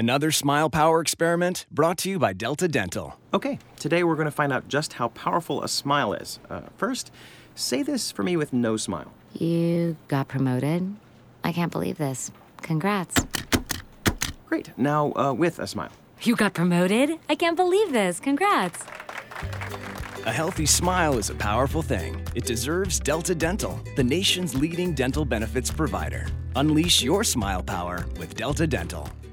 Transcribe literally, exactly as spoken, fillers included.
Another Smile Power experiment brought to you by Delta Dental. Okay, today we're going to find out just how powerful a smile is. Uh, first, say this for me with no smile. You got promoted? I can't believe this. Congrats. Great. Now, uh, with a smile. You got promoted? I can't believe this. Congrats. A healthy smile is a powerful thing. It deserves Delta Dental, the nation's leading dental benefits provider. Unleash your smile power with Delta Dental.